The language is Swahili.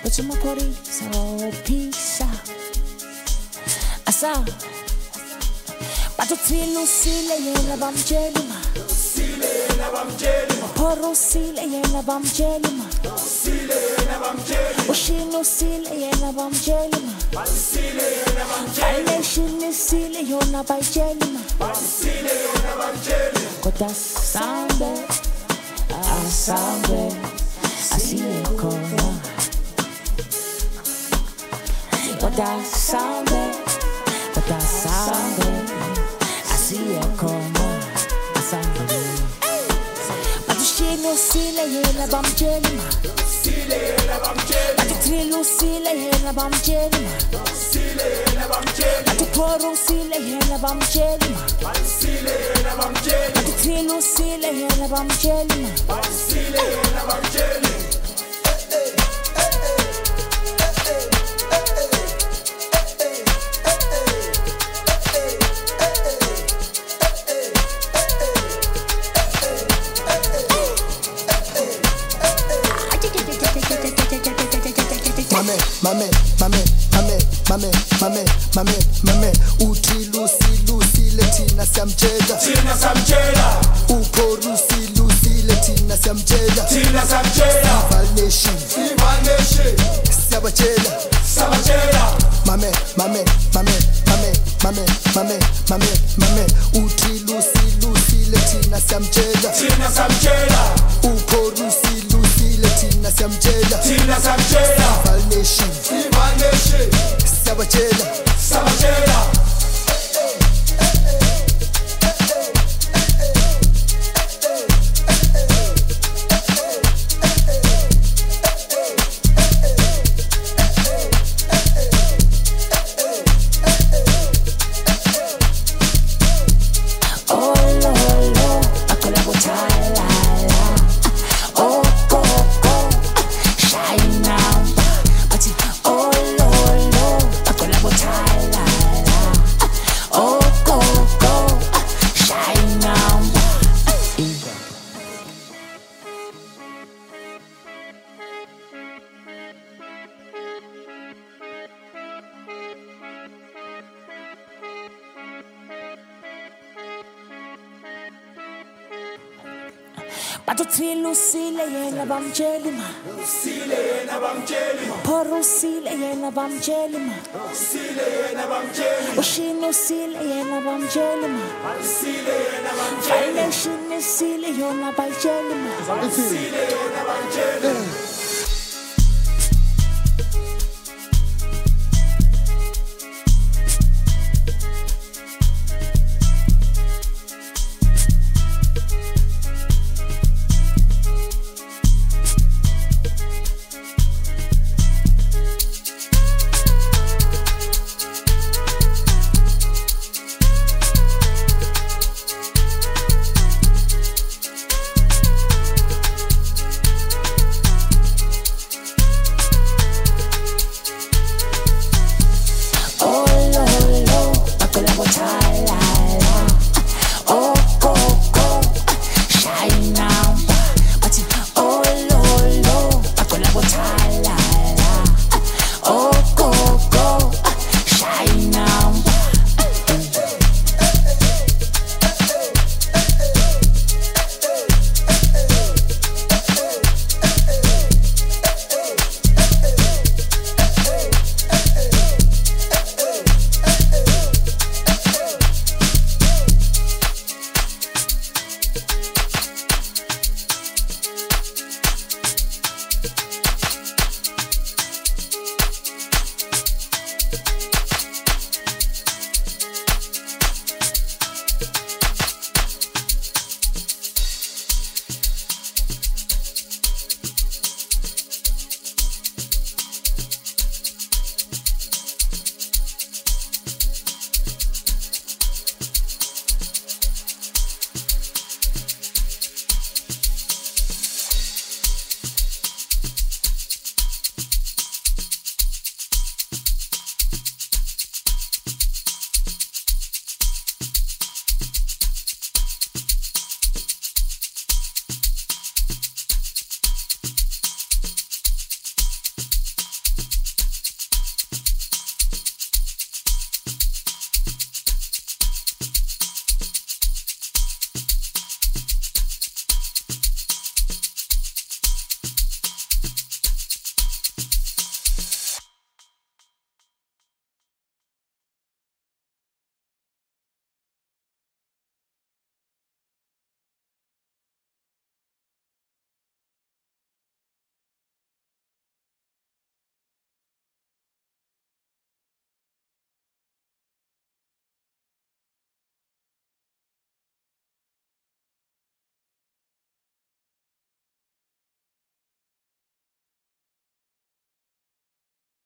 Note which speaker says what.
Speaker 1: but you my police, oh peace. Asa, but you feel Lucille, yena bam jelima.
Speaker 2: Lucille, yena bam jelima.
Speaker 1: Poro sile, yena bam jelima.
Speaker 2: Lucille, yena bam jelima.
Speaker 1: Oshino sile, yena bam jelima.
Speaker 2: Lucille, yena bam jelima.
Speaker 1: Aleshini sile, yona bay jelima.
Speaker 2: Lucille, yena bam jelima.
Speaker 1: Kota sambe, asambe, asiye kona. Kota sambe, asiye kona, asambe. Batushino sile, yena bam jelima.
Speaker 2: Lucille, yena bam jelima.
Speaker 1: Batutrilu sile, yena bam jelima.
Speaker 2: Lucille, yena bam jelima.
Speaker 1: Batuporo sile, yena bam jelima.
Speaker 2: Lucille, yena bam jelima.
Speaker 1: Batutrilu sile, yena bam jelima.
Speaker 2: Lucille, yena bam jelima.
Speaker 3: Mame, uthi Lucy thina siyamtshela.
Speaker 2: Thina samtshela.
Speaker 3: Upho Lucy thina siyamtshela.
Speaker 2: Thina samtshela.
Speaker 3: Valnation,
Speaker 2: Valnation.
Speaker 3: Siyabatshela.
Speaker 2: Sabatshela.
Speaker 3: Mame, uthi Lucy thina siyamtshela.
Speaker 2: Thina samtshela.
Speaker 3: Upho Lucy thina siyamtshela.
Speaker 2: Thina samtshela.
Speaker 3: Valnation,
Speaker 2: Valnation.
Speaker 3: Siyabatshela.
Speaker 2: Sabatshela.
Speaker 1: Batutrilu sile, yena bam jelima.
Speaker 2: Lucille, yena bam jelima.
Speaker 1: Poro sile, yena bam jelima.
Speaker 2: Lucille, yena bam jelima.
Speaker 1: Oshino sile, yena bam jelima.
Speaker 2: Lucille, yena bam jelima.
Speaker 1: Aleshini sile, yona bay jelima.
Speaker 2: Lucille, yena bam jelima.